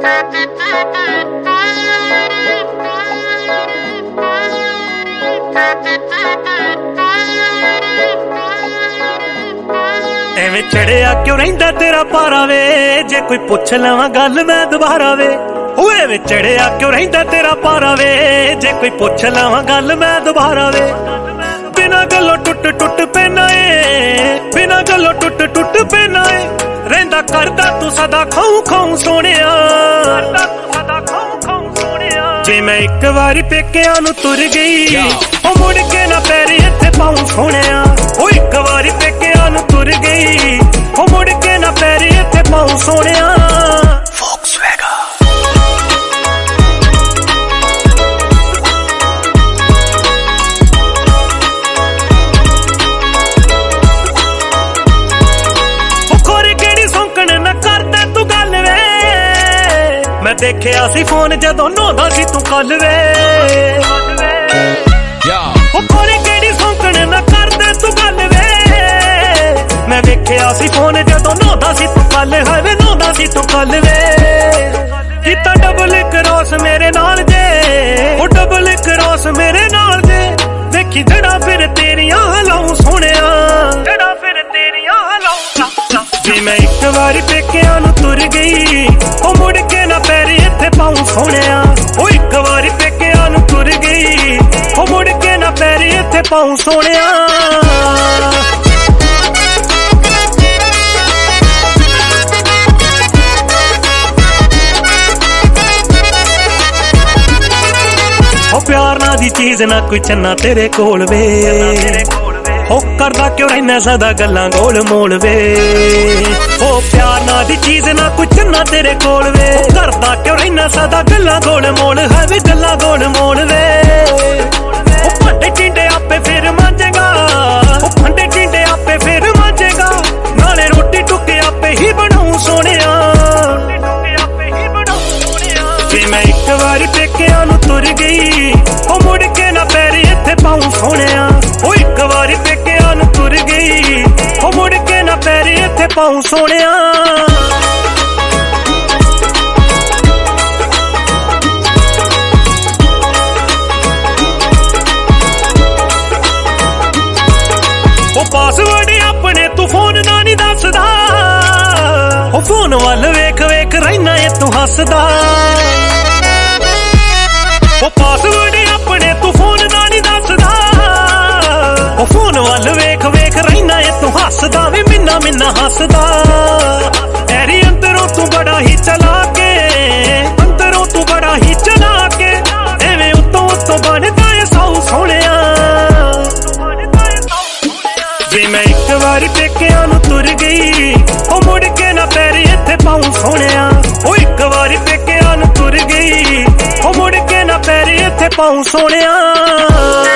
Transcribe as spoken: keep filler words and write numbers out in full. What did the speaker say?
ਐਵੇਂ ਚੜਿਆ ਕਿਉਂ ਰਹਿੰਦਾ ਤੇਰਾ ਪਾਰਾ ਵੇ, ਜੇ ਕੋਈ ਪੁੱਛ ਲਵਾਂ ਗੱਲ ਮੈਂ ਦੁਬਾਰਾ ਵੇ। ਉਹ ਐਵੇਂ ਚੜਿਆ ਕਿਉਂ ਰਹਿੰਦਾ ਤੇਰਾ ਪਾਰਾ ਵੇ, ਜੇ ਕੋਈ ਪੁੱਛ ਲਵਾਂ ਗੱਲ ਮੈਂ ਦੁਬਾਰਾ ਵੇ। ਬਿਨਾਂ ਗੱਲੋਂ ਟੁੱਟ ਟੁੱਟ ਪੈਣਾ ਏ, ਬਿਨਾਂ ਗੱਲੋਂ ਟੁੱਟ ਟੁੱਟ ਪੈਣਾ ਏ। ਰਹਿੰਦਾ ਕਰਦਾ ਤੂੰ ਸਦਾ ਖਾਉ ਖਾਉ ਸੋਹਣਿਆ, ਕਰਦਾ ਤੂੰ ਸਦਾ ਖਾਉ ਖਾਉ ਸੋਹਣਿਆ। ਜੇ ਮੈਂ ਇੱਕ ਵਾਰੀ ਪੇਕਿਆਂ ਨੂੰ ਤੁਰ ਗਈ, ਉਹ ਮੁੜ ਕੇ ਨਾ ਪੈਰ ਇੱਥੇ ਪਾਉ ਸੋਹਣਿਆ। ਉਹ ਇੱਕ ਵਾਰੀ ਪੇਕਿਆਂ ਨੂੰ ਤੁਰ ਗਈ, ਉਹ ਮੁੜ ਕੇ ਨਾ ਪੈਰ ਇੱਥੇ ਪਾਉ ਸੋਹਣਿਆ। ਮੈਂ ਦੇਖਿਆ ਸੀ ਫੋਨ ਜਦੋਂ ਨਹਾਉਂਦਾ ਸੀ ਤੂੰ ਕੱਲ ਵੇ, ਉਹ ਕੋਰੇ ਕਿਹੜੀ ਸੌਂਕਣ ਨਾ ਕਰਦੇ ਤੂੰ ਗੱਲ ਵੇ। ਮੈਂ ਵੇਖਿਆ ਸੀ ਫੋਨ ਜਦੋਂ ਨਹਾਉਂਦਾ ਸੀ ਤੂੰ ਕੱਲ, ਹਾਏ ਵੇ ਨਹਾਉਂਦਾ ਸੀ ਤੂੰ ਕੱਲ ਵੇ। ਕੀਤਾ ਡਬਲ ਕ੍ਰੋਸ ਮੇਰੇ ਨਾਲ ਜੇ, ਉਹ ਡਬਲ ਕ੍ਰੋਸ ਮੇਰੇ ਨਾਲ ਜੇ। ਦੇਖੀ ਜੜਾ ਫਿਰ ਤੇਰੀਆਂ ਹਲਾਉ ਸੋਹਣਿਆ, ਜੜਾ ਫਿਰ ਤੇਰੀਆਂ ਹਲਾਉ। ਜੇ ਮੈਂ ਇੱਕ ਵਾਰੀ ਪੇਕਿਆਂ ਨੂੰ ਤੁਰ ਗਈ, ਉਹ ਮੁੜ ਕੇ ਨਾ ਪੈਰ ਇੱਥੇ ਪਾਉ ਸੋਹਣਿਆ। ਉਹ ਇੱਕ ਵਾਰੀ ਪੇਕਿਆਂ ਨੂੰ ਤੁਰ ਗਈ, ਉਹ ਮੁੜ ਕੇ ਨਾ ਪੈਰ ਇੱਥੇ ਪਾਉ ਸੋਹਣਿਆ। ਉਹ ਪਿਆਰ ਨਾ ਦੀ ਚੀਜ਼ ਨਾ ਕੋਈ ਚੰਨਾ ਤੇਰੇ ਕੋਲ ਵੇ, ਉਹ ਕਰਦਾ ਕਿਉਂ ਰਹਿਣਾ ਸਦਾ ਗੱਲਾਂ ਗੋਲ ਮੋਲ ਵੇ। ਉਹ ਪਿਆਰ ਨਾ ਦੀ ਚੀਜ਼ ਨਾ ਕੋਈ ਚੰਨਾ ਤੇਰੇ ਕੋਲ ਵੇ, ਉਹ ਕਰਦਾ ਕਿਉਂ ਰਹਿਣਾ ਸਦਾ ਗੱਲਾਂ ਗੋਲ ਮੋਲ। ਹੈ ਵੀ ਗੱਲਾਂ ਗੋਲ ਮੋਲ ਵੇ। ਉਹ ਭਾਂਡੇ ਟਿੰਡੇ ਆਪੇ ਫਿਰ ਮਾਂਜੇਗਾ, ਉਹ ਭਾਂਡੇ ਟਿੰਡੇ ਆਪੇ ਫਿਰ ਮਾਂਜੇਗਾ। ਨਾਲੇ ਰੋਟੀ ਟੁੱਕੇ ਆਪੇ ਹੀ ਬਣਾਉ ਸੋਹਣਿਆ, ਜੇ ਮੈਂ ਇੱਕ ਵਾਰੀ ਪੇਕਿਆਂ ਨੂੰ ਤੁਰ ਗਈ, ਉਹ ਮੁੜ ਕੇ ਨਾ ਪੈਰ ਇੱਥੇ ਪਾਉ ਸੋਹਣਿਆ। ਉਹ ਇੱਕ ਵਾਰੀ ਪੇਕਿਆਂ ਨੂੰ ਤੁਰ ਗਈ, ਉਹ ਮੁੜ ਕੇ ਨਾ ਪੈਰ ਇੱਥੇ ਪਾਉ ਸੋਹਣਿਆ। ਉਹ ਪਾਸਵਰਡ ਆਪਣੇ ਤੂੰ ਫੋਨ ਨਾ ਨਹੀਂ ਦੱਸਦਾ, ਉਹ ਫੋਨ ਵੱਲ ਵੇਖ ਵੇਖ ਰਹਿਣਾ ਏ ਤੂੰ ਹੱਸਦਾ। ਉਹ ਪਾਸਵਰਡ ਆਪਣੇ ਤੂੰ ਫੋਨ ਨਾ ਨਹੀਂ ਦੱਸਦਾ, ਉਹ ਫੋਨ ਵੱਲ ਵੇਖ ਵੇਖ ਰਹਿਣਾ ਏ ਤੂੰ ਹੱਸਦਾ ਵੇ ਮਿੰਨਾ ਮਿੰਨਾ ਹੱਸਦਾ। ਤੇਰੀ ਅੰਦਰੋਂ ਤੂੰ ਬੜਾ ਹੀ ਚਲਾ ਕੇ, ਅੰਦਰੋਂ ਤੂੰ ਬੜਾ ਹੀ ਚਲਾ ਕੇ। ਐਵੇਂ ਉੱਤੋਂ ਉੱਤੋਂ ਬਣਦਾ ਏ ਸਾਊ ਸੋਹਣਿਆ। ਜੇ ਮੈਂ ਇੱਕ ਵਾਰੀ ਪੇਕਿਆਂ ਨੂੰ ਤੁਰ ਗਈ, ਉਹ ਮੁੜ ਕੇ ਨਾ ਪੈਰ ਇੱਥੇ ਪਾਉ ਸੋਹਣਿਆ। ਉਹ ਇੱਕ ਵਾਰੀ ਪੇਕਿਆਂ ਨੂੰ ਤੁਰ ਗਈ, ਉਹ ਮੁੜ ਕੇ ਨਾ ਪੈਰ ਇੱਥੇ ਪਾਉ ਸੋਹਣਿਆ।